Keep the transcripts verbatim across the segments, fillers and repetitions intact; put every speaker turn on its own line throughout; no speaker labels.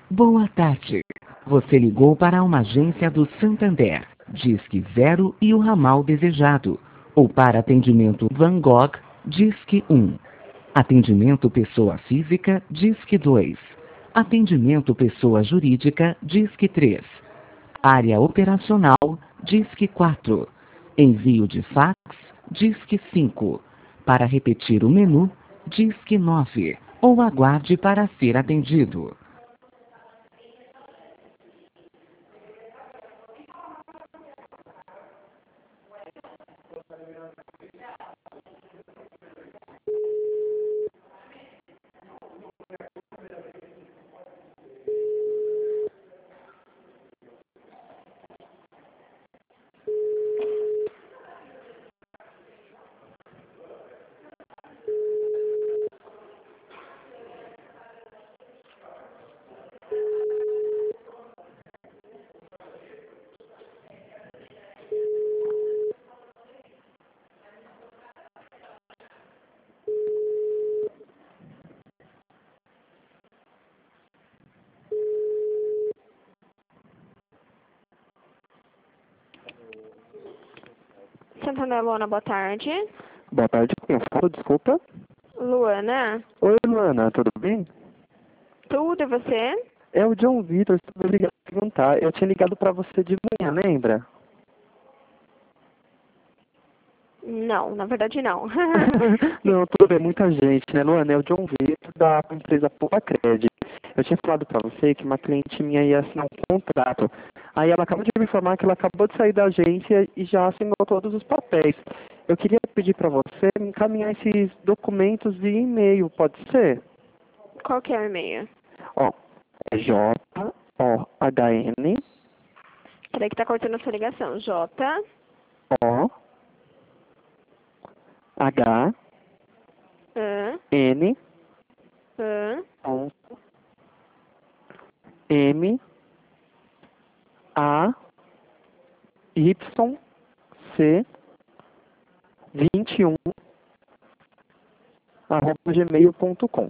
Boa tarde. Você ligou para uma agência do Santander. Disque zero e o ramal desejado. Ou para atendimento Van Gogh, Disque um. Atendimento pessoa física, Disque dois. Atendimento pessoa jurídica, Disque três. Área operacional, Disque quatro. Envio de fax, Disque cinco. Para repetir o menu, Disque nove. Ou aguarde para ser atendido.
Santander Luana, boa tarde.
Boa tarde, quem eu falo, desculpa.
Luana,
Oi, Luana, tudo bem?
tudo e você?
É o John Vitor, estou ligado para perguntar. Eu tinha ligado para você de manhã, lembra?
Não, na verdade não.
Não, tudo bem, muita gente, né, Luana? É o John Vitor da empresa Poupa Cred. Eu tinha falado para você que uma cliente minha ia assinar um contrato. Aí ela acabou de me informar que ela acabou de sair da agência e já assinou todos os papéis. Eu queria pedir para você me encaminhar esses documentos via e-mail, pode ser?
Qual que é o e-mail?
Ó, é J O H N
Peraí que tá cortando a sua ligação. J,
O H
A,
N
A,
ponto M A Y C vinte e um arroba gmail ponto com.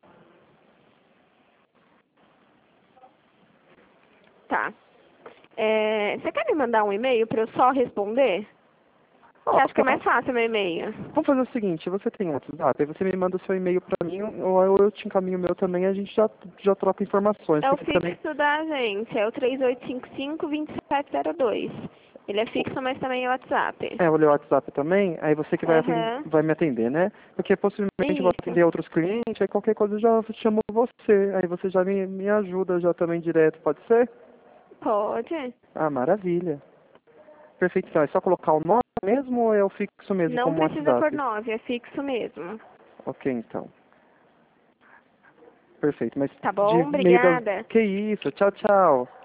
tá. É, você quer me mandar um e-mail para eu só responder? Você acha que é mais fácil meu e-mail?
Vamos fazer o seguinte, você tem WhatsApp, aí você me manda o seu e-mail para mim, ou eu te encaminho o meu também, e a gente já, já troca informações.
É o
Porque também
fixo da agência, é o três oito cinco cinco, dois sete zero dois. Ele é fixo, mas também é WhatsApp.
é, olha o WhatsApp também, aí você que vai, atender,
Aham.
vai me atender, né? Porque possivelmente eu vou
Isso.
atender outros clientes, aí qualquer coisa eu já chamo você, aí você já me, me ajuda já também direto, pode ser?
Pode.
Ah, maravilha. Perfeito, então é só colocar o nome mesmo ou é o fixo mesmo
Não
como
precisa por
WhatsApp?
nove, é fixo mesmo.
Ok, então. Perfeito, mas
Tá
de
bom?
meio das...
Obrigada.
Que isso, tchau, tchau.